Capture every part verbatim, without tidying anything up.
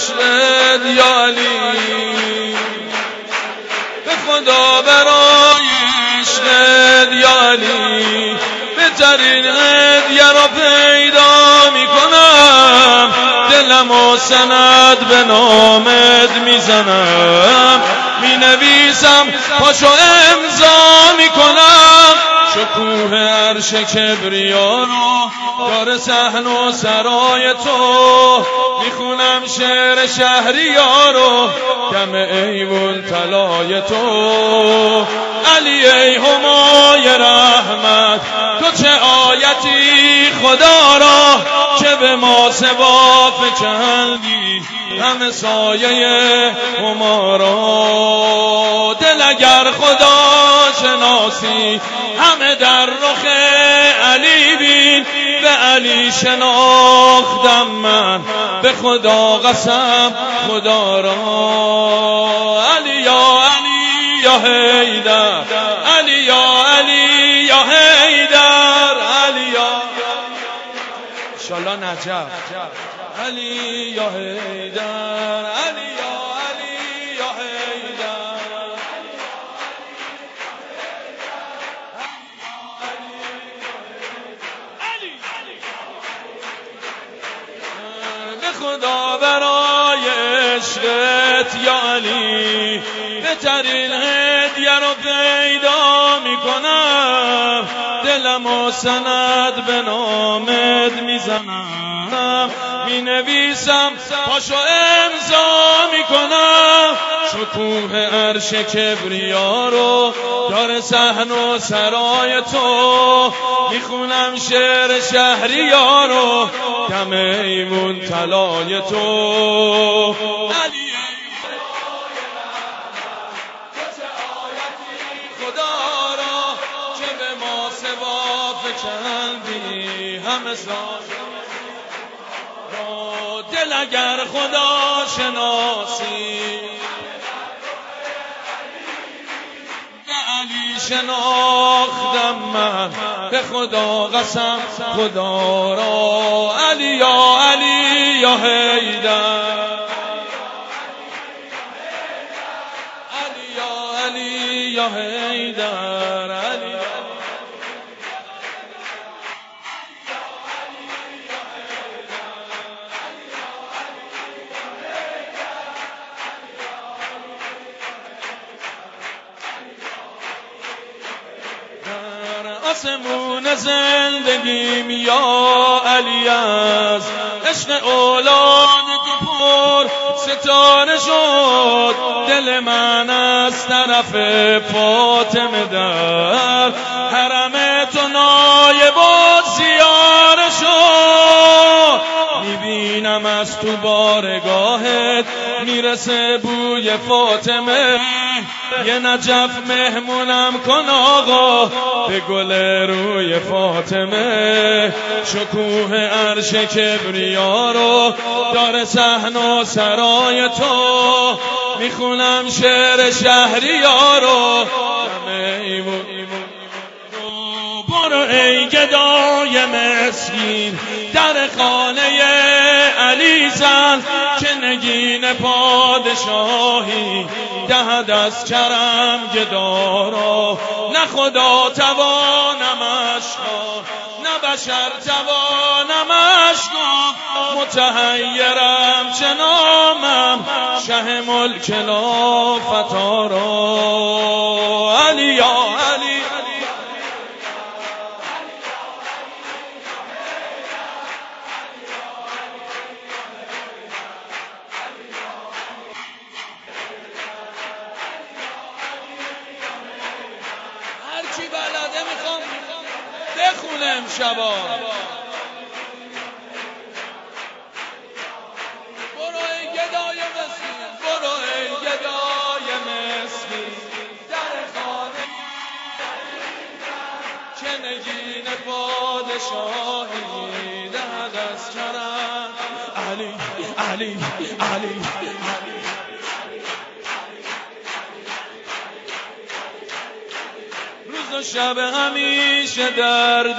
عشقت یا علی، به خدا برای عشقت یا علی بهترین هدیه را پیدا میکنم، دلم و سند به نامت میزنم، مینویسم پاشو امضا میکنم، شکوه عرش کبریا رو دار صحن و سرای تو، میخونم شعر شهریار رو کم ایوون طلای تو، علی ای همای رحمت تو چه آیتی خدا را که به ما سوا فکندی همه سایه هما را، دل اگر خدا شناسی همه در رخ علی بین، به علی شناختم من به خدا قسم خدا را، علی یا علی یا حیدر، علی یا علی یا حیدر، علی یا انشالله نجف، علی یا حیدر، علی یا علی یا حیدر، به خدا برای عشقت یا علی بهترین هدیه رو پیدا میکنم، دلم و سند به نامت میزنم، مینویسم پاشو امضا میکنم، شکوه عرش کبریا رو دار صحن و سرای تو، میخونم شعر شهریار رو کم ایمون طلای تو، علی خدا را که به ما سوا فکندی همه سایه را، دل اگر خدا شناسی به علی شناختم من به خدا قسم خدا را، علی یا علی یا حیدر، علی یا علی یا حیدر، علی آسمون زندگیم یا علی از عشق اولاد تو پر ستاره شد، دل من از طرف فاطمه در حرم تو نایب و زیاره شد، میبینم از تو بارگاهت میرسه بوی فاطمه، یه نجف مهمونم کن آقا به گل روی فاطمه، شکوه عرش کبریا رو دار صحن و سرای تو، میخونم شعر شهریار رو برو ای گدای مسکین در خانه علی زن، که نگین پادشاهی دهد از کرم گدارا، نه خدا توانمش کن نه بشر توانمش کن، متحیرم چه نامم شه ملک لا فتارا، علی یا علی هرچی بلده میخوام بخونم شبا، برو ای گدای مسکین، برو ای گدای مسکین در خانه که نگین پادشاهی دهد از کرم، علی علی علی علی روز و شب همیشه درد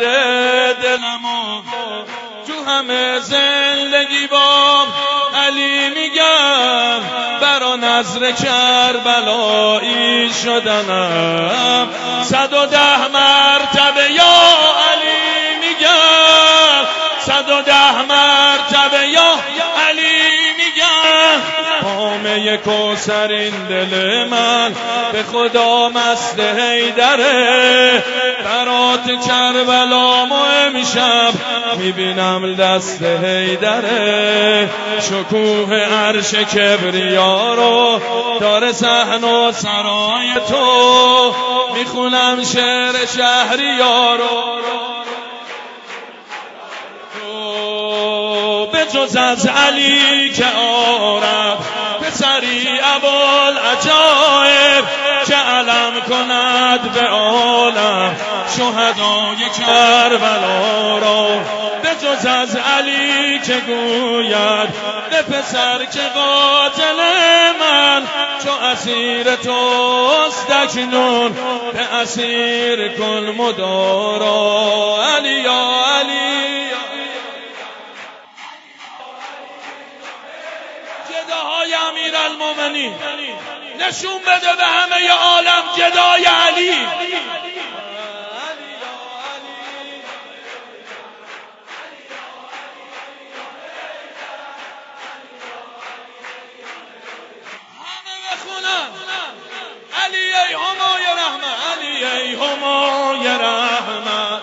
دلمو تو همه زندگی با علی میگم، نظر کربلایی شدنم، صد و ده مرتبه یا علی میگم، صد و ده مرتبه یا علی میگم. پامه کوثر این دل من به خدا مست حیدره، برات کربلام و امشب میبینم دست حیدره. شکوه عرش کبریا رو داره صحن و سرای تو، میخونم شعر شهریار رو به جز از علی که آرد پسری ابوالعجایب، که علم کند به عالم شهدای کربلا را. به جز از علی که گوید به پسر که قاتل من، چو اسیر توست اکنون به اسیر کن مدارا. علی یا علی جداهای امیرالمومنین نشون بده به همه عالم جدای علی. همه بخونن علی ای همای رحمت، علی ای همای رحمت.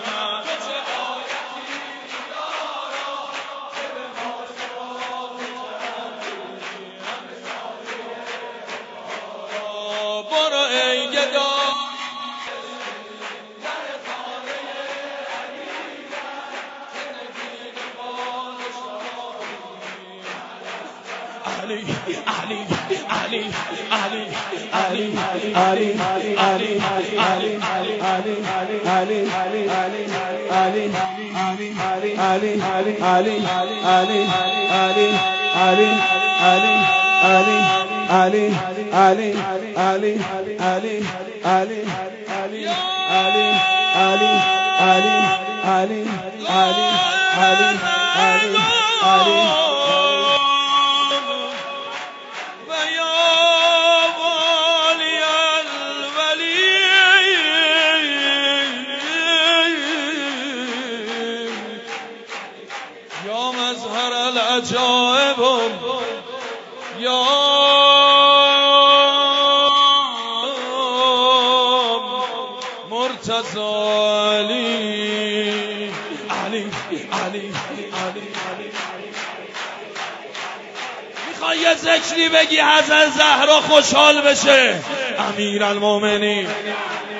برو ای گدا علی علی علی علی علی علی علی علی علی علی یا مظهر العجائب یا مرتضی علی علی علی علی. میخوای یه ذکری بگی حضرت زهرا خوشحال بشه؟ امیرالمومنین